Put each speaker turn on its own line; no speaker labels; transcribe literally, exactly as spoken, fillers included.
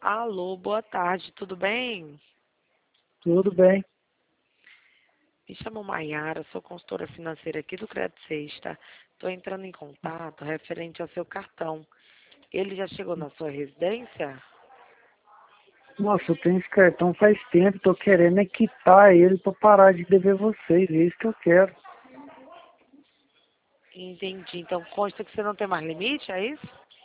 Alô, boa tarde, tudo bem?
Tudo bem.
Me chamo Maiara, sou consultora financeira aqui do Crédito Sexta. Estou entrando em contato referente ao seu cartão. Ele já chegou na sua residência?
Nossa, eu tenho esse cartão faz tempo, tô querendo é quitar ele para parar de dever vocês, é isso que eu quero.
Entendi. Então consta que você não tem mais limite, é isso?